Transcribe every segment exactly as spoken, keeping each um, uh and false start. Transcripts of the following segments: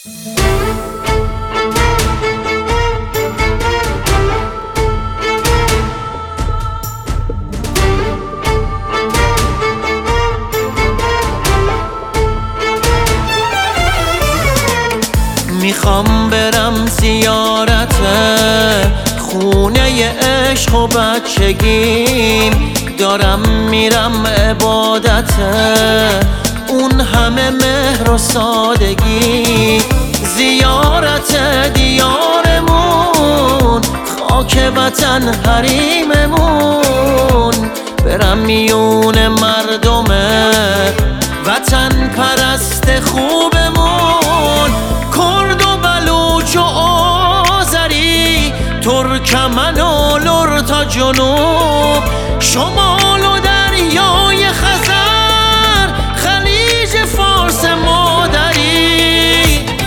میخوام برم زیارت خونه عشق و بچگیم، دارم میرم عبادت اون همه مهر و سادگی. زیارت دیارمون، خاک وطن حریممون، برم میون مردم وطن پرست خوبمون. کرد و بلوچ و آذری، ترکمن و لر تا جنوب، شمال و دریای خزر، خلیج فارس مادری.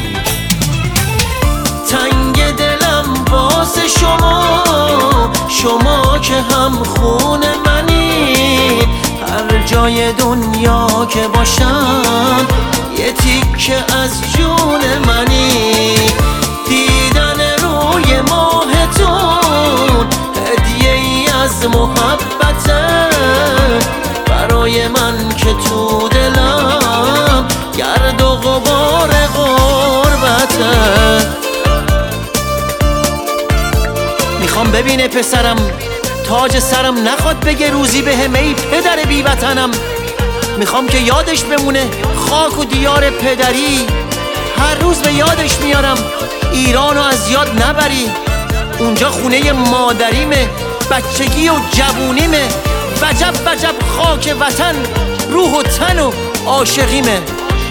تنگ دلم واسه شما، شما که هم خون منی. هر جای دنیا که باشم یه تیکه از جون منی. دیدن روی ماهتون هدیه ای از محبته، برای من که تو دلم گرد و غبار غربته. میخوام ببینه پسرم تاج سرم، نخواد بگه روزی بهم ای پدر بی وطنم. میخوام که یادش بمونه خاک و دیار پدری، هر روز به یادش میارم ایرانو از یاد نبری. اونجا خونه مادریمه، بچگی و جوونیمه، وجب وجب خاک وطن، روح و تن و عاشقیمه.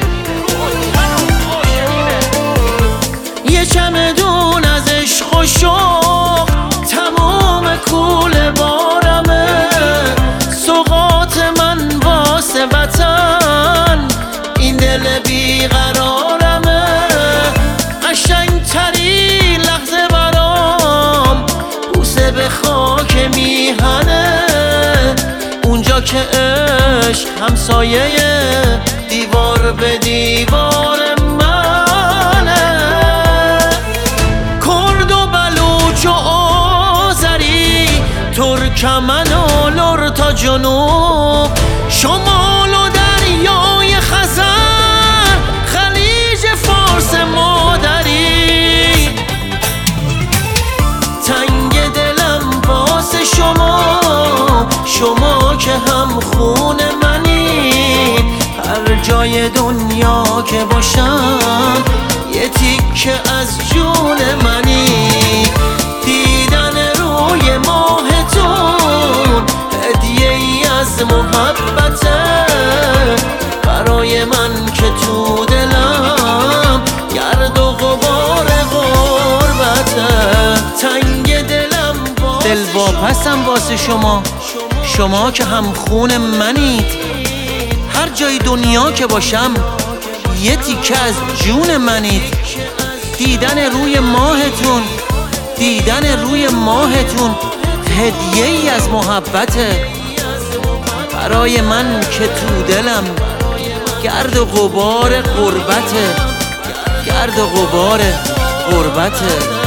یه چمدون از عشق و شوق تمام کوله بارمه، سوغات من واسه وطن این دل بیقرارمه. قشنگ تری لحظه برام بوسه به خاک میهنه، اونجا که عشق همسایه دیوار به دیوار منه. کرد و بلوچ و آذری، ترکمن و لر تا جنوب، شمال و دریای خزر، خلیج فارس مادری. تنگ دلم واسه شما، شما که هم خون منی. هر جای دنیا که باشم یه تیکه از جون منی. دیدن روی ماهتون هدیه ای از محبته، برای من که تو دلم گرد و غبار غربته. تنگ دلم دل واپسم واسه شما، شما که هم خون منید. هر جای دنیا که باشم یه تیکه از جون منید. دیدن روی ماهتون، دیدن روی ماهتون هدیه ای از محبته، برای من که تو دلم گرد و غبار غربته، گرد و غبار غربته.